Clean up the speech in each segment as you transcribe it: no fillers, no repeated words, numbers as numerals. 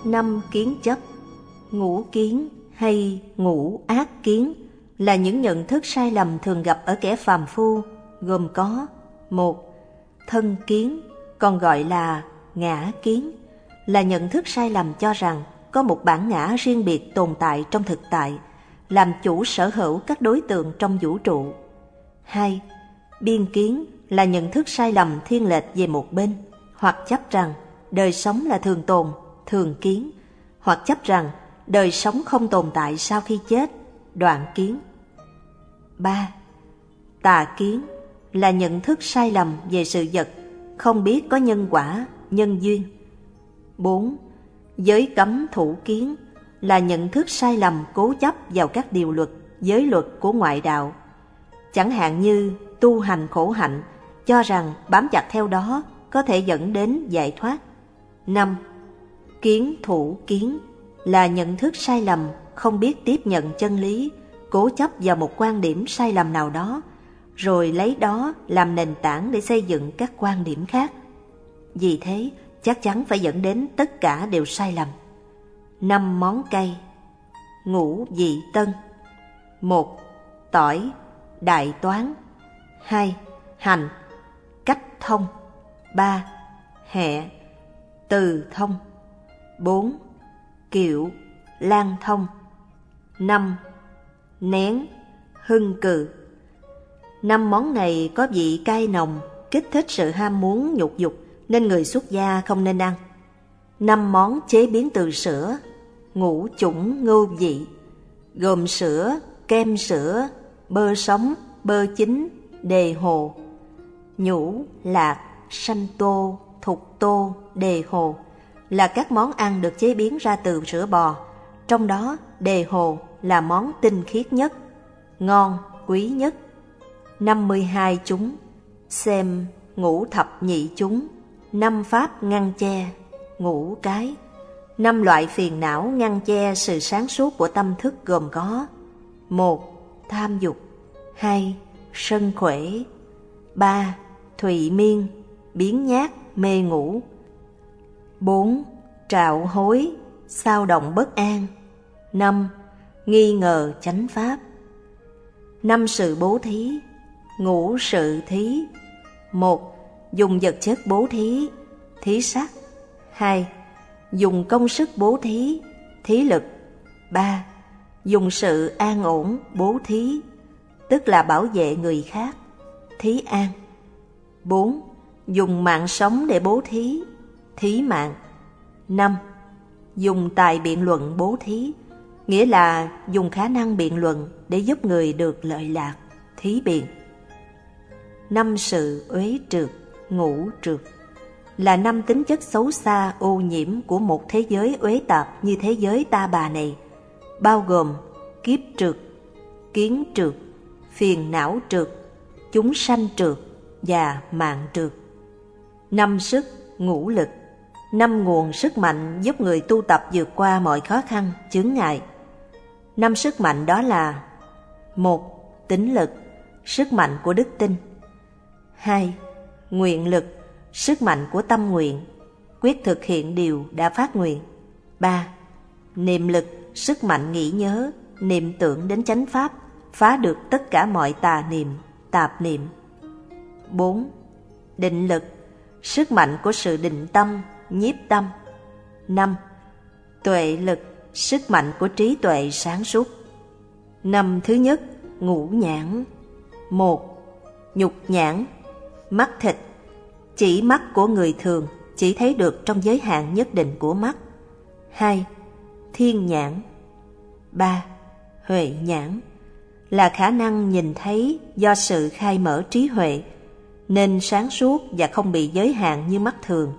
5 kiến chấp. Ngũ kiến hay ngũ ác kiến là những nhận thức sai lầm thường gặp ở kẻ phàm phu, gồm có: 1. Thân kiến, còn gọi là ngã kiến, là nhận thức sai lầm cho rằng có một bản ngã riêng biệt tồn tại trong thực tại, làm chủ sở hữu các đối tượng trong vũ trụ. 2. Biên kiến là nhận thức sai lầm thiên lệch về một bên, hoặc chấp rằng đời sống là thường tồn, thường kiến, hoặc chấp rằng đời sống không tồn tại sau khi chết, đoạn kiến. 3. Tà kiến là nhận thức sai lầm về sự vật, không biết có nhân quả, nhân duyên. 4. Giới cấm thủ kiến là nhận thức sai lầm cố chấp vào các điều luật, giới luật của ngoại đạo. Chẳng hạn như tu hành khổ hạnh, cho rằng bám chặt theo đó có thể dẫn đến giải thoát. 5. Kiến thủ kiến là nhận thức sai lầm, không biết tiếp nhận chân lý, cố chấp vào một quan điểm sai lầm nào đó, rồi lấy đó làm nền tảng để xây dựng các quan điểm khác. Vì thế, chắc chắn phải dẫn đến tất cả đều sai lầm. 5 món cây. Ngũ vị tân. 1. Tỏi, đại toán. 2. Hành, cách thông. 3. Hẹ, từ thông. 4. Kiệu, lan thông. 5. Nén, hưng cừ. 5 món này có vị cay nồng, kích thích sự ham muốn nhục dục, nên người xuất gia không nên ăn. 5 món chế biến từ sữa, ngũ chủng ngô vị, gồm sữa, kem sữa, bơ sống, bơ chín, đề hồ. Nhũ, lạc, sanh tô, thục tô, đề hồ là các món ăn được chế biến ra từ sữa bò, trong đó đề hồ là món tinh khiết nhất, ngon, quý nhất. 52 chúng, xem ngũ thập nhị chúng, 5 pháp ngăn che, ngũ cái. 5 loại phiền não ngăn che sự sáng suốt của tâm thức gồm có: 1. Tham dục. 2. Sân khỏe. 3. Thụy miên, biếng nhác, mê ngủ. 4. Trạo hối, xao động bất an. 5. Nghi ngờ chánh pháp. 5 sự bố thí. Ngũ sự thí. 1. Dùng vật chất bố thí, thí sắc. 2. Dùng công sức bố thí, thí lực. 3. Dùng sự an ổn bố thí, tức là bảo vệ người khác, thí an. 4. Dùng mạng sống để bố thí, thí mạng. 5. Dùng tài biện luận bố thí, nghĩa là dùng khả năng biện luận để giúp người được lợi lạc, thí biện. 5 sự uế trượt, ngũ trượt là 5 tính chất xấu xa ô nhiễm của một thế giới uế tạp như thế giới ta bà này, bao gồm kiếp trượt, kiến trượt, phiền não trượt, chúng sanh trượt và mạng trượt. 5 sức, ngũ lực, 5 nguồn sức mạnh giúp người tu tập vượt qua mọi khó khăn, chướng ngại. 5 sức mạnh đó là: 1. Tín lực, sức mạnh của đức tin. 2. Nguyện lực, sức mạnh của tâm nguyện, quyết thực hiện điều đã phát nguyện. 3. Niệm lực, sức mạnh nghĩ nhớ, niệm tưởng đến chánh pháp, phá được tất cả mọi tà niệm, tạp niệm. 4. Định lực, sức mạnh của sự định tâm, nhiếp tâm. 5. Tuệ lực, sức mạnh của trí tuệ sáng suốt. 5 thứ nhất, ngũ nhãn. 1. Nhục nhãn, mắt thịt, chỉ mắt của người thường, chỉ thấy được trong giới hạn nhất định của mắt. 2. Thiên nhãn. 3. Huệ nhãn, là khả năng nhìn thấy do sự khai mở trí huệ, nên sáng suốt và không bị giới hạn như mắt thường.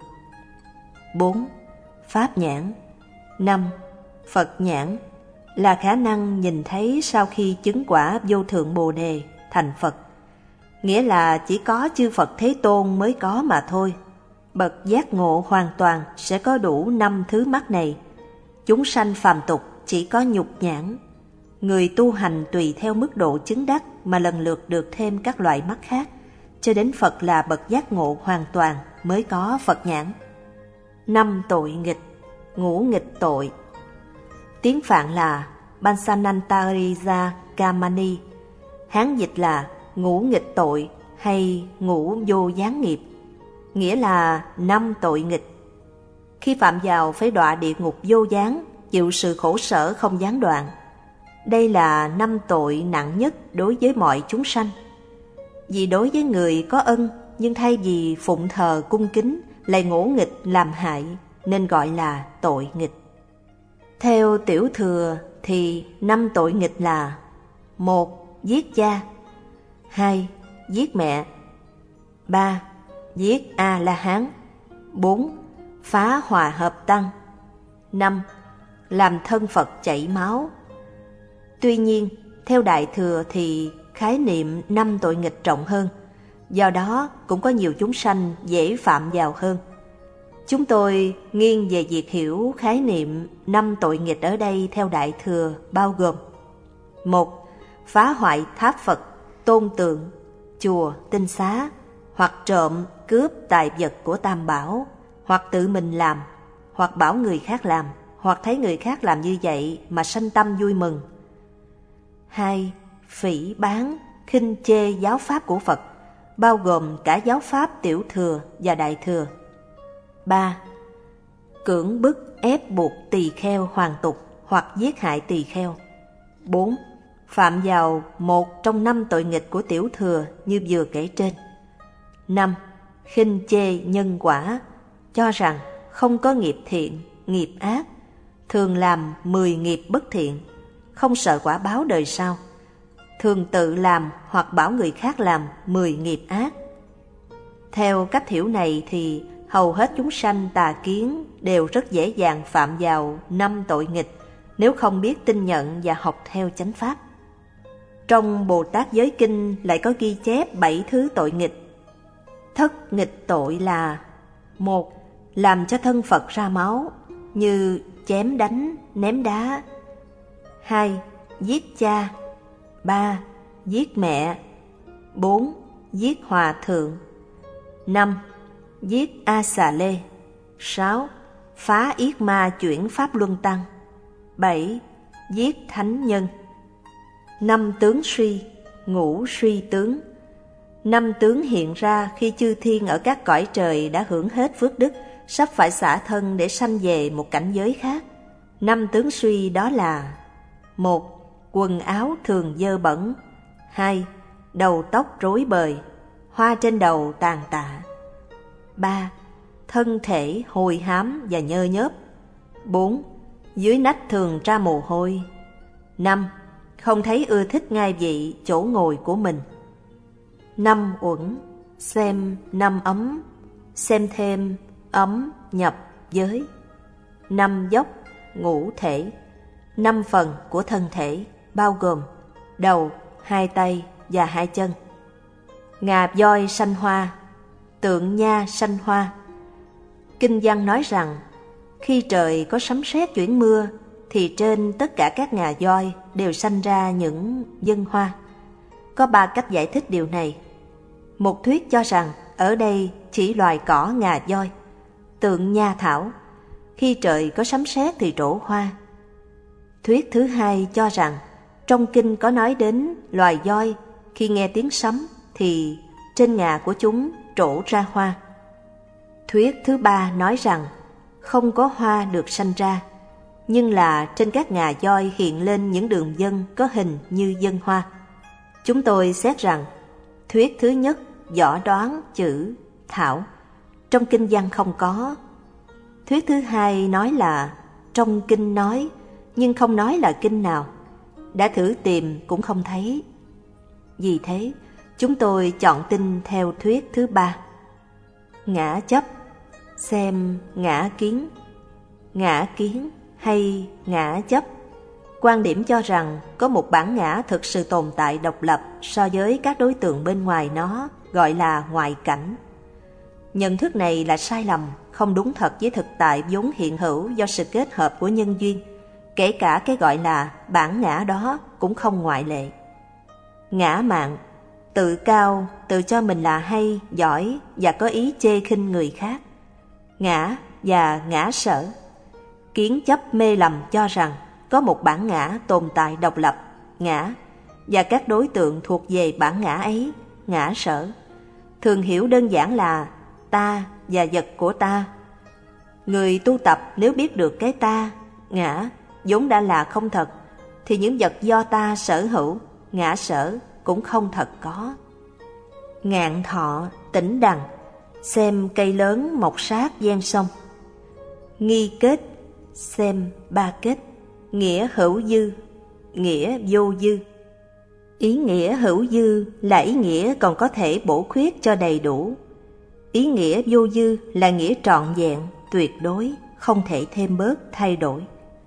4. Pháp nhãn. 5. Phật nhãn, là khả năng nhìn thấy sau khi chứng quả vô thượng Bồ Đề thành Phật, nghĩa là chỉ có chư Phật Thế Tôn mới có mà thôi. Bậc giác ngộ hoàn toàn sẽ có đủ 5 thứ mắt này. Chúng sanh phàm tục chỉ có nhục nhãn. Người tu hành tùy theo mức độ chứng đắc mà lần lượt được thêm các loại mắt khác, cho đến Phật là bậc giác ngộ hoàn toàn mới có Phật nhãn. 5 tội nghịch, ngũ nghịch tội. Tiếng Phạn là Pansanantariya Kamani, Hán dịch là ngũ nghịch tội hay ngũ vô gián nghiệp, nghĩa là 5 tội nghịch. Khi phạm vào phải đọa địa ngục vô gián, chịu sự khổ sở không gián đoạn. Đây là 5 tội nặng nhất đối với mọi chúng sanh. Vì đối với người có ân, nhưng thay vì phụng thờ cung kính lại ngỗ nghịch làm hại, nên gọi là tội nghịch. Theo Tiểu Thừa thì 5 tội nghịch là: 1. Giết cha. 2. Giết mẹ. 3. Giết A-la-hán. 4. Phá hòa hợp tăng. 5. Làm thân Phật chảy máu. Tuy nhiên, theo Đại Thừa thì khái niệm 5 tội nghịch rộng hơn, do đó cũng có nhiều chúng sanh dễ phạm vào hơn. Chúng tôi nghiêng về việc hiểu khái niệm 5 tội nghịch ở đây theo Đại Thừa bao gồm: 1. Phá hoại tháp Phật, tôn tượng, chùa, tinh xá, hoặc trộm, cướp tài vật của Tam Bảo, hoặc tự mình làm, hoặc bảo người khác làm, hoặc thấy người khác làm như vậy mà sanh tâm vui mừng. 2. Phỉ báng, khinh chê giáo pháp của Phật, bao gồm cả giáo pháp Tiểu Thừa và Đại Thừa. 3. Cưỡng bức ép buộc tỳ kheo hoàn tục hoặc giết hại tỳ kheo. 4. Phạm vào một trong 5 tội nghịch của Tiểu Thừa như vừa kể trên. 5. Khinh chê nhân quả, cho rằng không có nghiệp thiện, nghiệp ác, thường làm 10 nghiệp bất thiện, không sợ quả báo đời sau, thường tự làm hoặc bảo người khác làm 10 nghiệp ác. Theo cách hiểu này thì hầu hết chúng sanh tà kiến đều rất dễ dàng phạm vào 5 tội nghịch nếu không biết tin nhận và học theo chánh pháp. Trong Bồ Tát Giới Kinh lại có ghi chép 7 thứ tội nghịch. Thất nghịch tội là: 1. Làm cho thân Phật ra máu, như chém đánh, ném đá. 2. Giết cha. 3. Giết mẹ. 4. Giết hòa thượng. 5. Giết A Xà Lê. 6. Phá yết ma chuyển pháp luân tăng. 7. Giết thánh nhân. 5 tướng suy, ngũ suy tướng. 5 tướng hiện ra khi chư thiên ở các cõi trời đã hưởng hết phước đức, sắp phải xả thân để sanh về một cảnh giới khác. 5 tướng suy đó là: 1. Quần áo thường dơ bẩn. 2. Đầu tóc rối bời, hoa trên đầu tàn tạ. 3. Thân thể hôi hám và nhơ nhớp. 4. Dưới nách thường ra mồ hôi. 5. Không thấy ưa thích ngai vị chỗ ngồi của mình. 5 uẩn, xem 5 ấm, xem thêm ấm nhập giới. 5 dốc, ngũ thể, 5 phần của thân thể, bao gồm đầu, 2 tay và 2 chân. Ngà voi sanh hoa, tượng nha sanh hoa. Kinh văn nói rằng khi trời có sấm sét chuyển mưa thì trên tất cả các ngà voi đều sanh ra những dân hoa. Có 3 cách giải thích điều này. Một thuyết cho rằng ở đây chỉ loài cỏ ngà voi, tượng nha thảo, khi trời có sấm sét thì trổ hoa. Thuyết thứ hai cho rằng trong kinh có nói đến loài voi khi nghe tiếng sấm thì trên ngà của chúng trổ ra hoa. Thuyết thứ ba nói rằng không có hoa được sanh ra, nhưng là trên các ngà voi hiện lên những đường vân có hình như vân hoa. Chúng tôi xét rằng thuyết thứ nhất võ đoán chữ thảo trong kinh văn không có. Thuyết thứ hai nói là trong kinh nói nhưng không nói là kinh nào, đã thử tìm cũng không thấy. Vì thế chúng tôi chọn tin theo thuyết thứ ba. Ngã chấp, xem ngã kiến hay ngã chấp. Quan điểm cho rằng có một bản ngã thực sự tồn tại độc lập so với các đối tượng bên ngoài nó, gọi là ngoại cảnh. Nhận thức này là sai lầm, không đúng thật với thực tại vốn hiện hữu do sự kết hợp của nhân duyên, kể cả cái gọi là bản ngã đó cũng không ngoại lệ. Ngã mạn, tự cao, tự cho mình là hay, giỏi và có ý chê khinh người khác. Ngã và ngã sở, kiến chấp mê lầm cho rằng có một bản ngã tồn tại độc lập, ngã, và các đối tượng thuộc về bản ngã ấy, ngã sở, thường hiểu đơn giản là ta và vật của ta. Người tu tập nếu biết được cái ta, ngã, vốn đã là không thật, thì những vật do ta sở hữu, ngã sở, cũng không thật có. Ngạn thọ, Tỉnh Đằng, xem cây lớn mọc sát ven sông. Nghi kết, xem ba kết, nghĩa hữu dư, nghĩa vô dư. Ý nghĩa hữu dư là ý nghĩa còn có thể bổ khuyết cho đầy đủ. Ý nghĩa vô dư là nghĩa trọn vẹn, tuyệt đối, không thể thêm bớt thay đổi.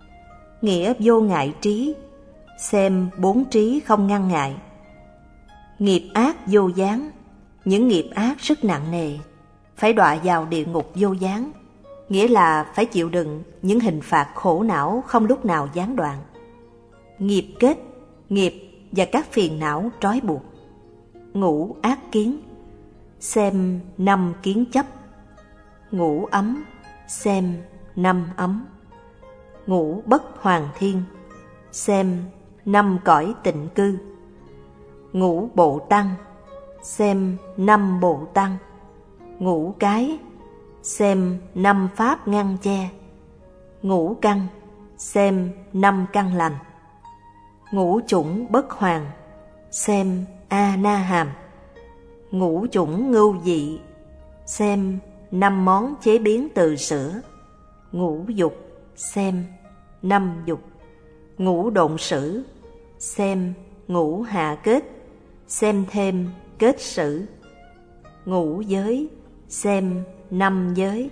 Nghĩa vô ngại trí, xem bốn trí không ngăn ngại. Nghiệp ác vô gián, những nghiệp ác rất nặng nề, phải đọa vào địa ngục vô gián, nghĩa là phải chịu đựng những hình phạt khổ não không lúc nào gián đoạn. Nghiệp kết, nghiệp và các phiền não trói buộc. Ngũ ác kiến, xem năm kiến chấp. Ngũ ấm, xem năm ấm. Ngũ bất hoàng thiên, xem năm cõi tịnh cư. Ngũ bộ tăng, xem năm bộ tăng. Ngũ cái, xem năm pháp ngăn che. Ngũ căn, xem năm căn lành. Ngũ chủng bất hoàng, xem A Na Hàm. Ngũ chủng ngưu dị, xem năm món chế biến từ sữa. Ngũ dục, xem năm dục. Ngũ độn sử, xem ngũ hạ kết, xem thêm kết sử. Ngũ giới, xem năm giới.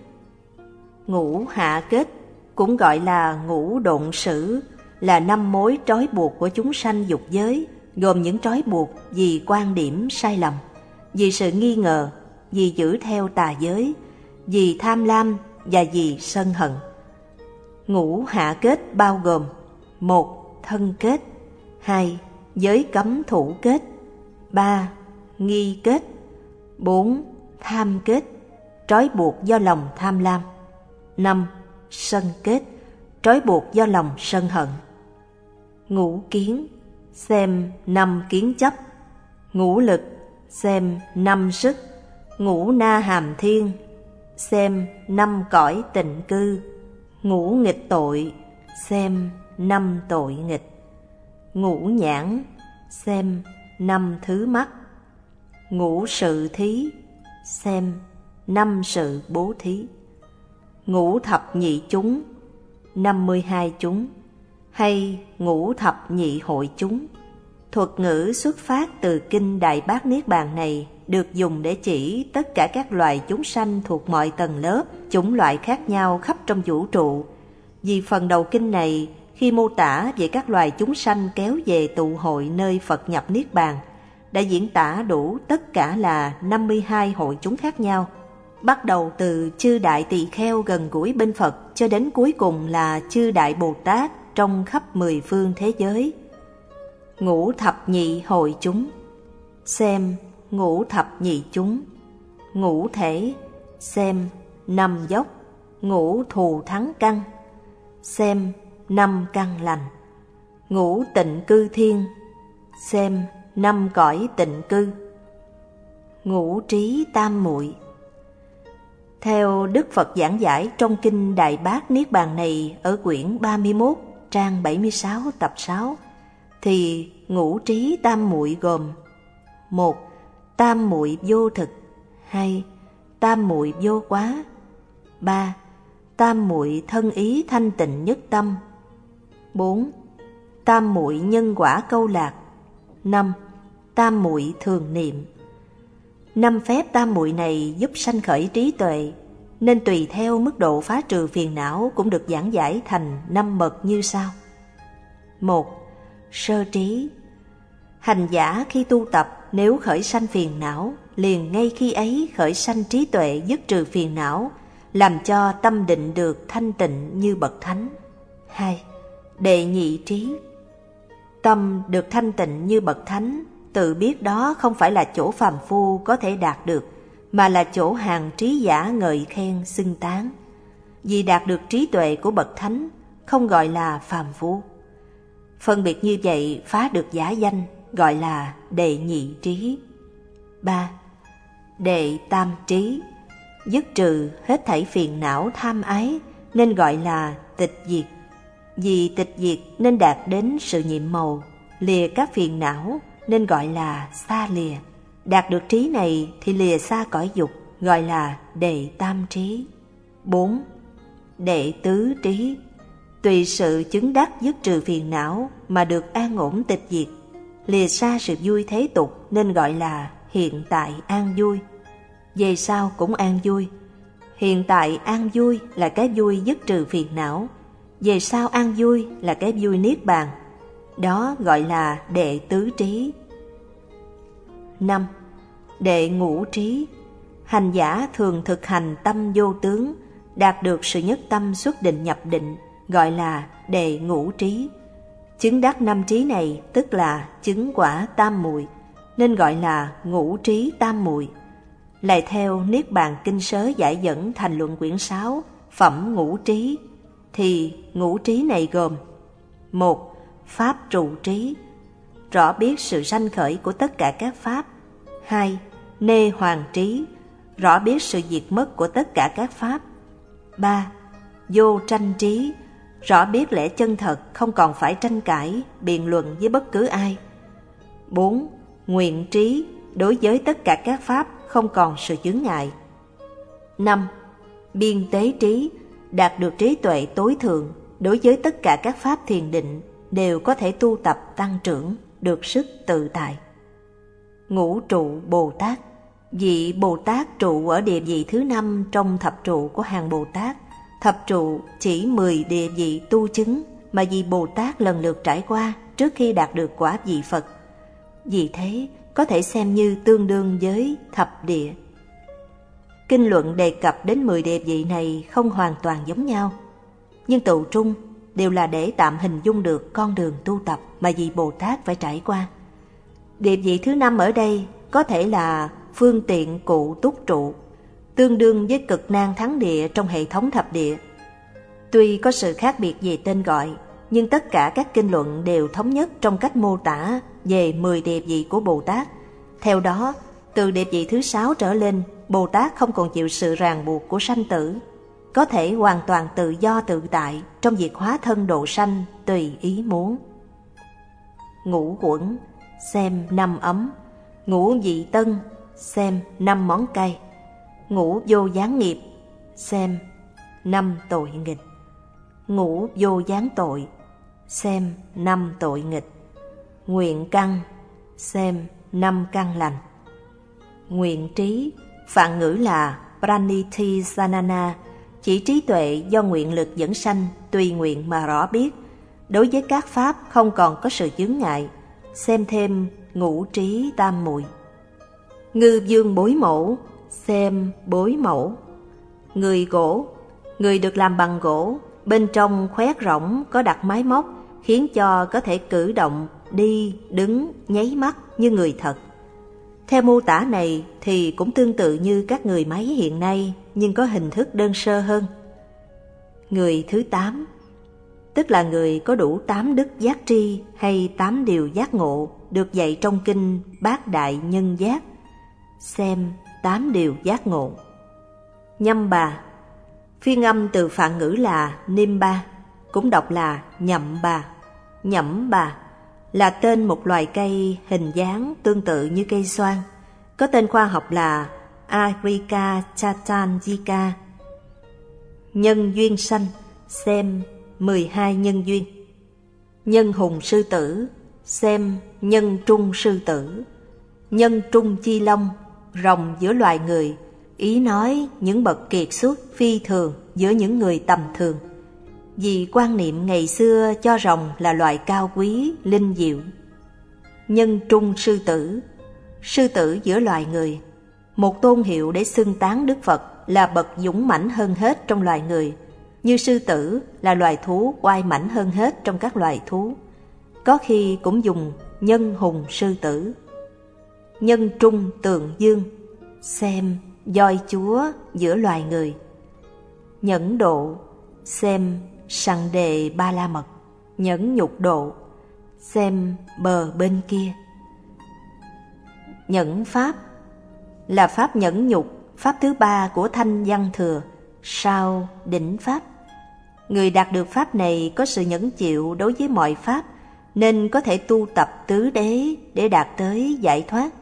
Ngũ hạ kết cũng gọi là ngũ độn sử, là năm mối trói buộc của chúng sanh dục giới, gồm những trói buộc vì quan điểm sai lầm, vì sự nghi ngờ, vì giữ theo tà giới, vì tham lam và vì sân hận. Ngũ hạ kết bao gồm: 1. Thân kết, 2. Giới cấm thủ kết, 3. Nghi kết, 4. Tham kết, trói buộc do lòng tham lam, 5. Sân kết, trói buộc do lòng sân hận. Ngũ kiến, xem năm kiến chấp. Ngũ lực, xem năm sức. Ngũ na hàm thiên, xem năm cõi tịnh cư. Ngũ nghịch tội, xem năm tội nghịch. Ngũ nhãn, xem năm thứ mắt. Ngũ sự thí, xem năm sự bố thí. Ngũ thập nhị chúng, 52 chúng, hay ngũ thập nhị hội chúng. Thuật ngữ xuất phát từ Kinh Đại Bát Niết Bàn này được dùng để chỉ tất cả các loài chúng sanh thuộc mọi tầng lớp, chủng loại khác nhau khắp trong vũ trụ. Vì phần đầu kinh này, khi mô tả về các loài chúng sanh kéo về tụ hội nơi Phật nhập Niết Bàn, đã diễn tả đủ tất cả là 52 hội chúng khác nhau, bắt đầu từ chư Đại Tỳ Kheo gần gũi bên Phật cho đến cuối cùng là chư Đại Bồ Tát trong khắp 10 phương thế giới. Ngũ thập nhị hội chúng, xem ngũ thập nhị chúng. Ngũ thể, xem năm dốc. Ngũ thù thắng căn, xem năm căn lành. Ngũ tịnh cư thiên, xem năm cõi tịnh cư. Ngũ trí tam muội. Theo Đức Phật giảng giải trong Kinh Đại Bát Niết Bàn này ở quyển 31, trang 76 tập 6, thì ngũ trí tam muội gồm: 1. Tam muội vô thực, 2. Tam muội vô quá, 3. Tam muội thân ý thanh tịnh nhất tâm, 4. Tam muội nhân quả câu lạc, 5. Tam muội thường niệm. 5 phép tam muội này giúp sanh khởi trí tuệ, nên tùy theo mức độ phá trừ phiền não cũng được giảng giải thành 5 bậc như sau. 1. Sơ trí. Hành giả khi tu tập nếu khởi sanh phiền não, liền ngay khi ấy khởi sanh trí tuệ dứt trừ phiền não, làm cho tâm định được thanh tịnh như bậc thánh. 2. Đệ nhị trí. Tâm được thanh tịnh như bậc thánh, tự biết đó không phải là chỗ phàm phu có thể đạt được, mà là chỗ hàng trí giả ngợi khen xưng tán. vì đạt được trí tuệ của bậc thánh, không gọi là phàm phu. Phân biệt như vậy phá được giả danh, gọi là đệ nhị trí. 3. Đệ tam trí, dứt trừ hết thảy phiền não tham ái, nên gọi là tịch diệt. Vì tịch diệt nên đạt đến sự nhiệm màu, lìa các phiền não, nên gọi là xa lìa. Đạt được trí này thì lìa xa cõi dục, gọi là đệ tam trí. 4. Đệ tứ trí, tùy sự chứng đắc dứt trừ phiền não mà được an ổn tịch diệt, lìa xa sự vui thế tục, nên gọi là hiện tại an vui. Về sau cũng an vui. Hiện tại an vui là cái vui dứt trừ phiền não, về sau an vui là cái vui niết bàn. Đó gọi là đệ tứ trí. 5. Đệ ngũ trí, hành giả thường thực hành tâm vô tướng, đạt được sự nhất tâm xuất định nhập định, gọi là đệ ngũ trí. Chứng đắc 5 trí này tức là chứng quả tam muội, nên gọi là ngũ trí tam muội. Lại theo Niết Bàn Kinh Sớ giải dẫn thành luận quyển 6, phẩm ngũ trí, thì ngũ trí này gồm: 1. Pháp trụ trí, rõ biết sự sanh khởi của tất cả các pháp. 2. Nê hoàng trí, rõ biết sự diệt mất của tất cả các pháp. 3. Vô tranh trí, rõ biết lẽ chân thật, không còn phải tranh cãi, biện luận với bất cứ ai. 4. Nguyện trí, đối với tất cả các pháp không còn sự chướng ngại. 5. Biên tế trí, đạt được trí tuệ tối thượng, đối với tất cả các pháp thiền định đều có thể tu tập tăng trưởng, được sức tự tại. Ngũ trụ Bồ Tát, vị Bồ Tát trụ ở địa vị thứ 5 trong thập trụ của hàng Bồ Tát. Thập trụ chỉ 10 địa vị tu chứng mà vị Bồ Tát lần lượt trải qua trước khi đạt được quả vị Phật. Vì thế có thể xem như tương đương với thập địa. Kinh luận đề cập đến 10 địa vị này không hoàn toàn giống nhau, nhưng tụ trung đều là để tạm hình dung được con đường tu tập mà vị Bồ Tát phải trải qua. Địa vị thứ 5 ở đây có thể là phương tiện cụ túc trụ, tương đương với cực nan thắng địa trong hệ thống thập địa. Tuy có sự khác biệt về tên gọi, nhưng tất cả các kinh luận đều thống nhất trong cách mô tả về 10 địa vị của Bồ Tát. Theo đó, từ địa vị thứ 6 trở lên, Bồ Tát không còn chịu sự ràng buộc của sanh tử, có thể hoàn toàn tự do tự tại trong việc hóa thân độ sanh tùy ý muốn. Ngũ quẩn, xem 5 ấm. Ngũ vị tân, xem 5 món cay. Ngũ vô gián nghiệp, xem 5 tội nghịch. Ngũ vô gián tội, xem 5 tội nghịch. Nguyện căn, xem 5 căn lành. Nguyện trí, phạn ngữ là praniti sanana, chỉ trí tuệ do nguyện lực dẫn sanh tùy nguyện mà rõ biết, đối với các pháp không còn có sự chướng ngại, xem thêm ngũ trí tam muội. Ngư dương bối mẫu, xem bối mẫu. Người gỗ, người được làm bằng gỗ, bên trong khoét rỗng có đặt máy móc, khiến cho có thể cử động, đi, đứng, nháy mắt như người thật. Theo mô tả này thì cũng tương tự như các người máy hiện nay, nhưng có hình thức đơn sơ hơn. Người thứ 8, tức là người có đủ 8 đức giác tri hay 8 điều giác ngộ, được dạy trong kinh Bát Đại Nhân Giác, xem 8 điều giác ngộ. Nhâm bà, phiên âm từ phạn ngữ là niêm ba, cũng đọc là nhậm bà. Nhẫm bà là tên một loài cây hình dáng tương tự như cây xoan, có tên khoa học là Areca chatangica. Nhân duyên sanh, xem 12 nhân duyên. Nhân hùng sư tử, xem nhân trung sư tử. Nhân trung chi long, rồng giữa loài người, ý nói những bậc kiệt xuất phi thường giữa những người tầm thường. Vì quan niệm ngày xưa cho rồng là loài cao quý, linh diệu. Nhân trung sư tử giữa loài người, một tôn hiệu để xưng tán Đức Phật là bậc dũng mãnh hơn hết trong loài người, như sư tử là loài thú oai mãnh hơn hết trong các loài thú. Có khi cũng dùng nhân hùng sư tử. Nhân trung tượng dương, xem voi chúa giữa loài người. Nhẫn độ, xem Sằng Đề Ba La Mật. Nhẫn nhục độ, xem bờ bên kia. Nhẫn pháp là pháp nhẫn nhục, pháp thứ ba của Thanh Văn Thừa, sau đỉnh pháp. Người đạt được pháp này có sự nhẫn chịu đối với mọi pháp, nên có thể tu tập tứ đế để đạt tới giải thoát.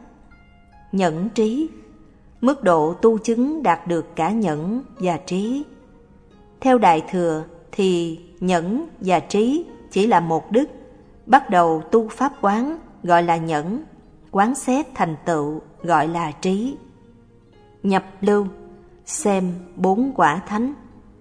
Nhẫn trí, mức độ tu chứng đạt được cả nhẫn và trí. Theo Đại Thừa thì nhẫn và trí chỉ là một đức. Bắt đầu tu pháp quán gọi là nhẫn, quán xét thành tựu gọi là trí. Nhập lưu, xem 4 quả thánh.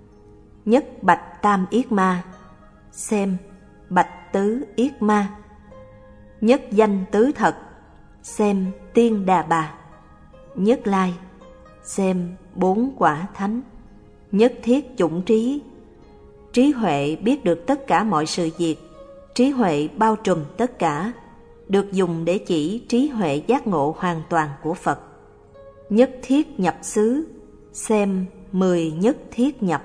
Nhất bạch tam yết ma, xem bạch tứ yết ma. Nhất danh tứ thật, xem tiên đà bà. Nhất lai, xem 4 quả thánh. Nhất thiết chủng trí, trí huệ biết được tất cả mọi sự việc. Trí huệ bao trùm tất cả, được dùng để chỉ trí huệ giác ngộ hoàn toàn của Phật. Nhất thiết nhập xứ, xem 10 nhất thiết nhập.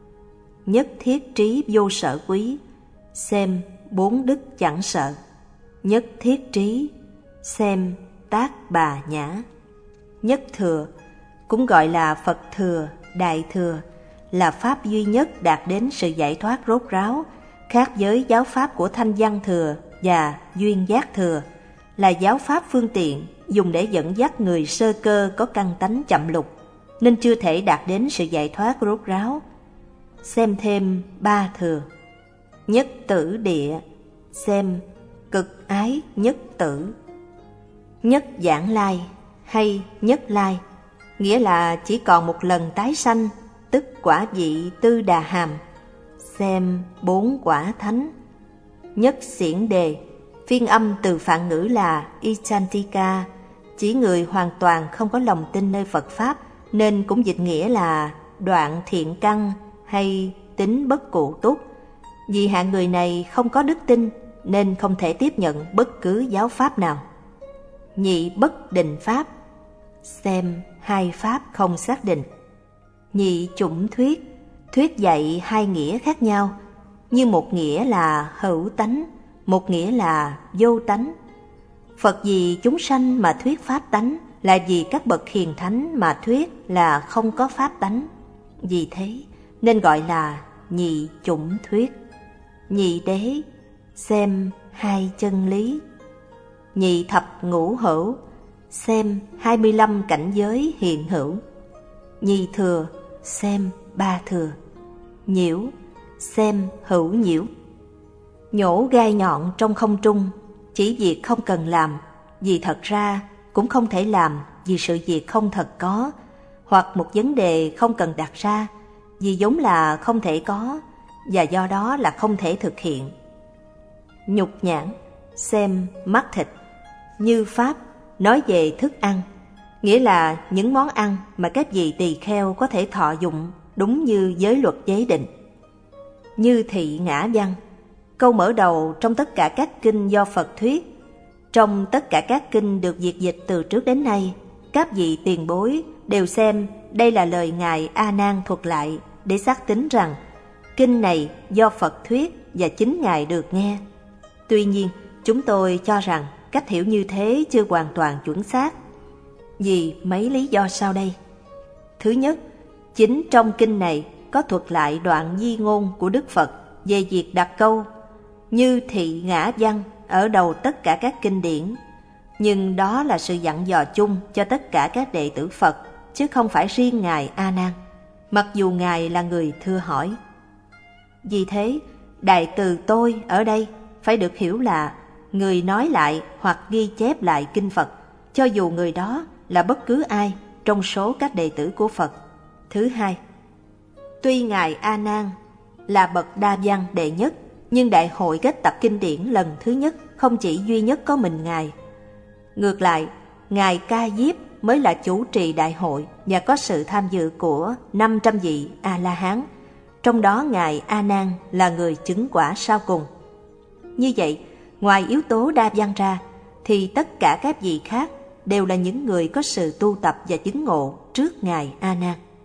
Nhất thiết trí vô sở quý, xem 4 đức chẳng sợ. Nhất thiết trí, xem tác bà nhã. Nhất thừa, cũng gọi là Phật thừa, Đại thừa, là pháp duy nhất đạt đến sự giải thoát rốt ráo, khác với giáo pháp của Thanh Văn Thừa và Duyên Giác Thừa, là giáo pháp phương tiện dùng để dẫn dắt người sơ cơ có căn tánh chậm lục, nên chưa thể đạt đến sự giải thoát rốt ráo. Xem thêm 3 thừa. Nhất tử địa, xem cực ái nhất tử. Nhất giảng lai hay nhất lai, nghĩa là chỉ còn một lần tái sanh, tức quả vị tư đà hàm, xem 4 quả thánh. Nhất xiển đề, phiên âm từ Phạn ngữ là Ichantika, chỉ người hoàn toàn không có lòng tin nơi Phật Pháp, nên cũng dịch nghĩa là đoạn thiện căn hay tính bất cụ túc. Vì hạng người này không có đức tin, nên không thể tiếp nhận bất cứ giáo pháp nào. Nhị bất định pháp, xem 2 pháp không xác định. Nhị chủng thuyết, thuyết dạy 2 nghĩa khác nhau, như một nghĩa là hữu tánh, một nghĩa là vô tánh. Phật vì chúng sanh mà thuyết pháp tánh, là vì các bậc hiền thánh mà thuyết là không có pháp tánh. Vì thế nên gọi là nhị chủng thuyết. Nhị đế, xem 2 chân lý. Nhị thập ngũ hữu, xem 25 cảnh giới hiện hữu. Nhị thừa, xem 3 thừa. Nhiễu, xem hữu nhiễu. Nhổ gai nhọn trong không trung, chỉ việc không cần làm, vì thật ra cũng không thể làm vì sự việc không thật có, hoặc một vấn đề không cần đặt ra, vì vốn là không thể có, và do đó là không thể thực hiện. Nhục nhãn, xem mắt thịt. Như Pháp, nói về thức ăn, nghĩa là những món ăn mà các vị tỳ kheo có thể thọ dụng đúng như giới luật giới định. Như thị ngã văn, câu mở đầu trong tất cả các kinh do Phật thuyết. Trong tất cả các kinh được việt dịch từ trước đến nay, các vị tiền bối đều xem đây là lời Ngài A Nan thuật lại để xác tín rằng kinh này do Phật thuyết và chính Ngài được nghe. Tuy nhiên, chúng tôi cho rằng cách hiểu như thế chưa hoàn toàn chuẩn xác, vì mấy lý do sau đây. Thứ nhất, chính trong kinh này có thuật lại đoạn di ngôn của Đức Phật về việc đặt câu như thị ngã văn ở đầu tất cả các kinh điển, nhưng đó là sự dặn dò chung cho tất cả các đệ tử Phật, chứ không phải riêng Ngài A Nan, mặc dù Ngài là người thưa hỏi. Vì thế, đại từ tôi ở đây phải được hiểu là người nói lại hoặc ghi chép lại kinh Phật, cho dù người đó là bất cứ ai trong số các đệ tử của Phật. Thứ hai, tuy Ngài A Nan là bậc đa văn đệ nhất, nhưng đại hội kết tập kinh điển lần thứ nhất không chỉ duy nhất có mình Ngài. Ngược lại, Ngài Ca Diếp mới là chủ trì đại hội và có sự tham dự của 500 vị A-la-hán, trong đó Ngài A Nan là người chứng quả sau cùng. Như vậy, ngoài yếu tố đa văn ra, thì tất cả các vị khác đều là những người có sự tu tập và chứng ngộ trước Ngài A Nan.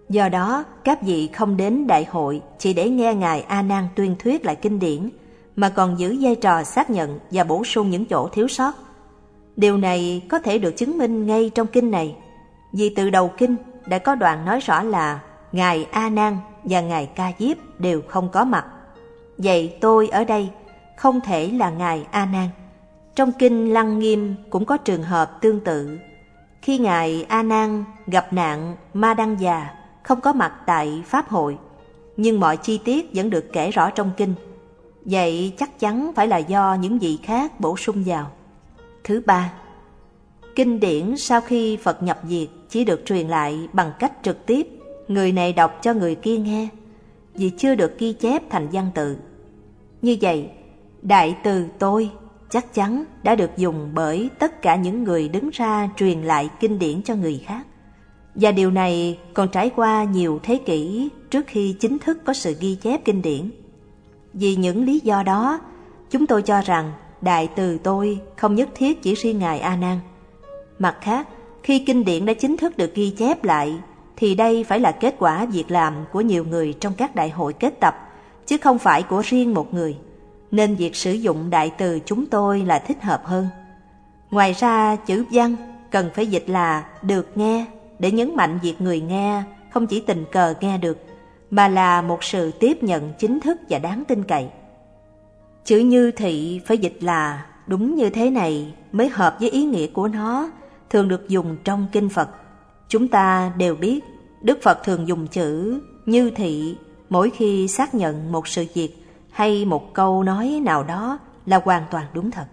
Do đó, các vị không đến đại hội chỉ để nghe Ngài A Nan tuyên thuyết lại kinh điển, mà còn giữ vai trò xác nhận và bổ sung những chỗ thiếu sót. Điều này có thể được chứng minh ngay trong kinh này, vì từ đầu kinh đã có đoạn nói rõ là Ngài A Nan và Ngài Ca Diếp đều không có mặt. Vậy tôi ở đây không thể là Ngài A Nan. Trong kinh Lăng Nghiêm cũng có trường hợp tương tự. Khi Ngài A Nan gặp nạn Ma Đăng Già không có mặt tại Pháp hội, nhưng mọi chi tiết vẫn được kể rõ trong kinh. Vậy chắc chắn phải là do những vị khác bổ sung vào. Thứ ba, kinh điển sau khi Phật nhập diệt chỉ được truyền lại bằng cách trực tiếp, người này đọc cho người kia nghe, vì chưa được ghi chép thành văn tự. Như vậy, đại từ tôi chắc chắn đã được dùng bởi tất cả những người đứng ra truyền lại kinh điển cho người khác. Và điều này còn trải qua nhiều thế kỷ trước khi chính thức có sự ghi chép kinh điển. Vì những lý do đó, chúng tôi cho rằng đại từ tôi không nhất thiết chỉ riêng Ngài A Nan. Mặt khác, khi kinh điển đã chính thức được ghi chép lại, thì đây phải là kết quả việc làm của nhiều người trong các đại hội kết tập, chứ không phải của riêng một người, nên việc sử dụng đại từ chúng tôi là thích hợp hơn. Ngoài ra, chữ văn cần phải dịch là được nghe, để nhấn mạnh việc người nghe không chỉ tình cờ nghe được, mà là một sự tiếp nhận chính thức và đáng tin cậy. Chữ như thị phải dịch là đúng như thế này mới hợp với ý nghĩa của nó, thường được dùng trong kinh Phật. Chúng ta đều biết Đức Phật thường dùng chữ như thị mỗi khi xác nhận một sự việc hay một câu nói nào đó là hoàn toàn đúng thật.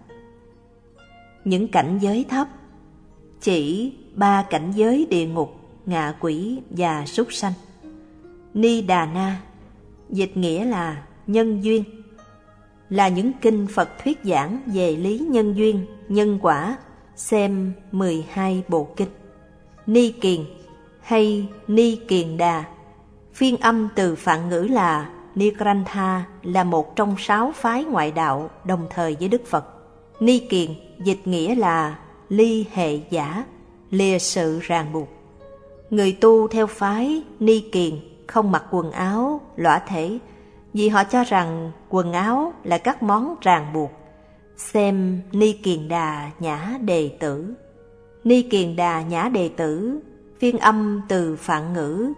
Những cảnh giới thấp chỉ 3 cảnh giới địa ngục, ngạ quỷ và súc sanh. Ni Đà Na dịch nghĩa là nhân duyên, là những kinh Phật thuyết giảng về lý nhân duyên, nhân quả, xem 12 bộ kinh. Ni Kiền hay Ni Kiền Đà, phiên âm từ Phạn ngữ là Ni Grantha, là một trong 6 phái ngoại đạo đồng thời với Đức Phật. Ni Kiền dịch nghĩa là ly hệ giả, lìa sự ràng buộc. Người tu theo phái Ni Kiền không mặc quần áo lõa thể, vì họ cho rằng quần áo là các món ràng buộc. Xem Ni Kiền Đà Nhã Đề Tử. Ni Kiền Đà Nhã Đề Tử, phiên âm từ Phạn ngữ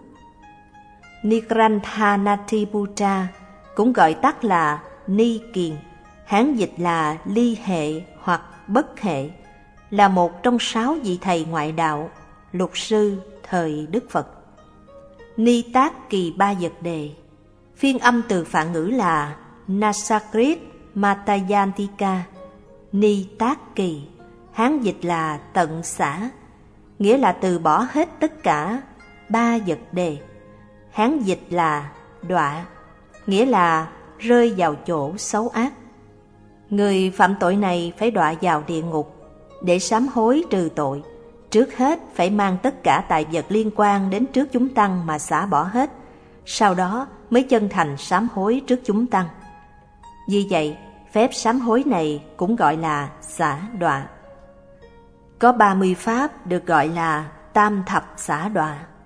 Nigranthanatiputta, cũng gọi tắt là Ni Kiền, Hán dịch là ly hệ hoặc bất hệ, là một trong 6 vị thầy ngoại đạo, lục sư thời Đức Phật. Ni Tát Kỳ Ba Vật Đề, phiên âm từ Phạn ngữ là Nasakrit Matayantika. Ni Tát Kỳ, Hán dịch là tận xả, nghĩa là từ bỏ hết tất cả. Ba vật đề, Hán dịch là đọa, nghĩa là rơi vào chỗ xấu ác. Người phạm tội này phải đọa vào địa ngục. Để sám hối trừ tội, trước hết phải mang tất cả tài vật liên quan đến trước chúng tăng mà xả bỏ hết, sau đó mới chân thành sám hối trước chúng tăng. Vì vậy, phép sám hối này cũng gọi là xả đọa. Có 30 pháp được gọi là tam thập xả đọa.